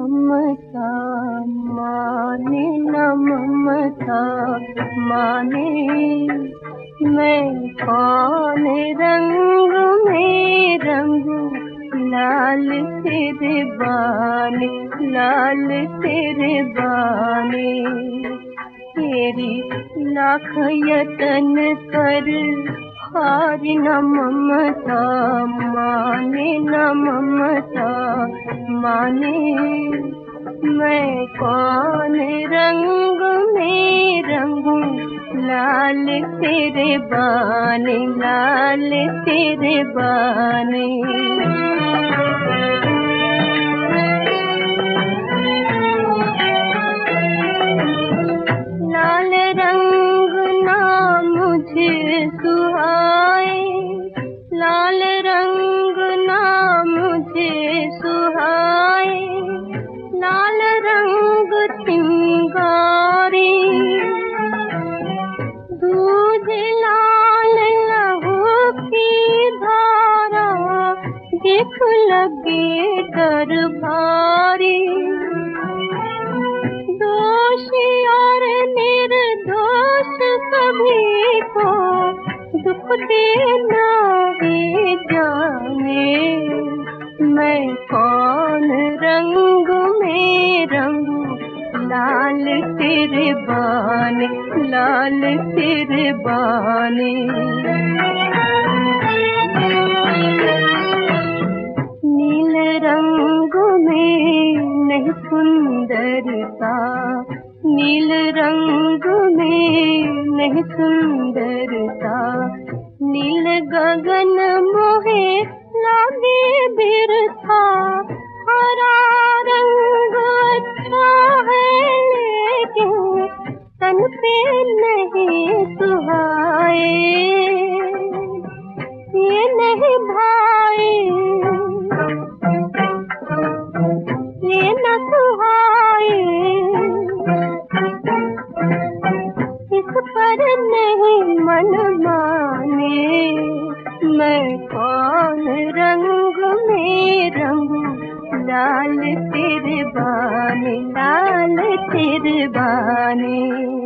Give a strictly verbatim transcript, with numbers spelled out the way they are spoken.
ममता माने न ममता माने, मैं कौन रंग में रंगू लाल तेरे बाने, लाल तेरे बाने। तेरी लाख यतन कर हारी न ममता माने न ममता माने, मैं कौन रंग में रंगू लाल तेरे बाने, लाल तेरे बाने। लाल रंग ना मुझे सुहाए, लाल रंग ना मुझे सुहाए, लाल रंग चिंगारी। दूध लाल लहू की धारा देख लगे डर भारी। दोषी और निर्दोष सभी को दुख देना ही जाने, मैं कौन रंग में रंगू लाल तेरे बाने, लाल तेरे बाने। नील रंग में नहीं सुंदरता, नील रंग में नहीं सुंदरता, नील गगन मोहे लागे बिरथा। हरा रंग अच्छा है लेकिन तन पे नहीं सुहाए, ये नहीं भाई ये न सुहाए, इस पर नहीं मन माने, मैं कौन रंग में रंगू लाल तेरे बाने, लाल तेरे बाने।